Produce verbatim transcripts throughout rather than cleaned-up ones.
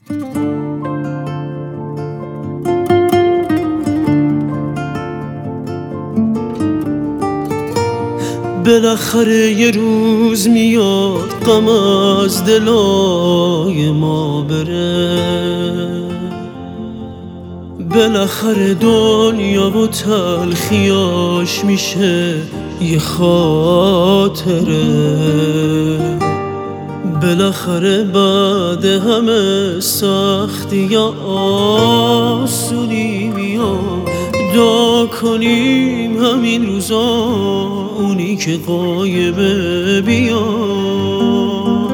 بالاخره یه روز میاد غم از دلای ما بره، بالاخره دنیا و تلخیاش میشه یه خاطره، بالاخره بعد همه سختی یا آسونی میاد. دعا کنیم همین روزا اونی که غایبه بیاد.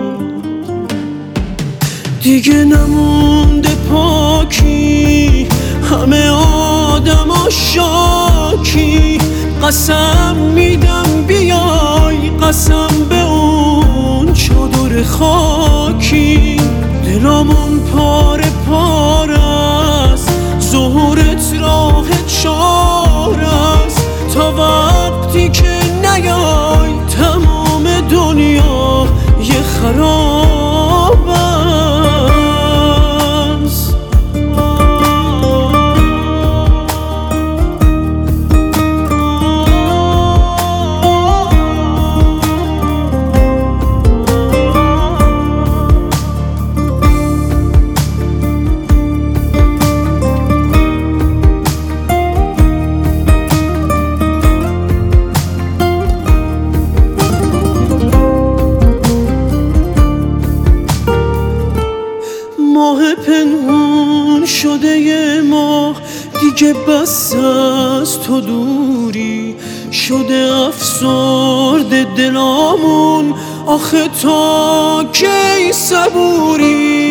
دیگه نمونده پاکی، همه آدم ها شاکی. قسم میدم بیای، قسم به اون چادر خاکی. دلامون پاره پاره است، ظهورت راه چار است. تا وقتی که نیای تمام دنیا یه خراب است. ماه پنهون شده یه ماه دیگه، بس از تو دوری شده افسرده دلامون. آخه تا کی صبوری؟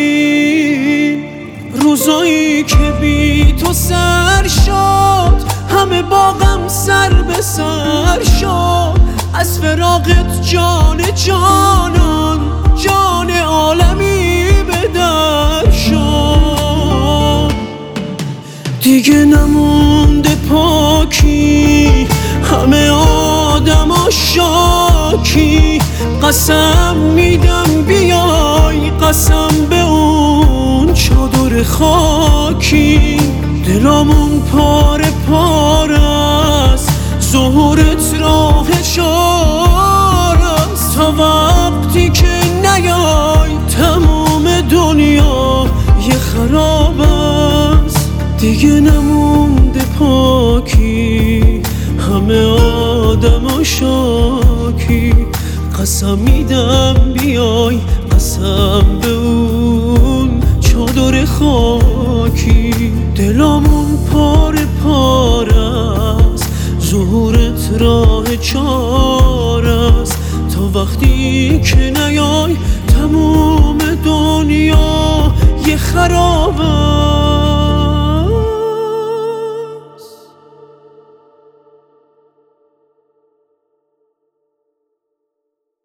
روزایی که بی تو سر شد، همه باغم سر به سر شد. از فراقت جان جانان، جان عالمی به در شد. دیگه نمونده پاکی، همه آدم ها شاکی. قسم میدم بیای، قسم به اون چادر خاکی. دلامون پاره پاره است، ظهورت راه چار است. تا وقتی که نیای تمام دنیا یه خراب است. دیگه نمونده پاکی، همه آدم ها شاکی. قسم میدم بیای، قسم به اون چادر خاکی. دلامون پاره پاره است، ظهورت راه چار است. تا وقتی که نیای تمام دنیا یه خراب است.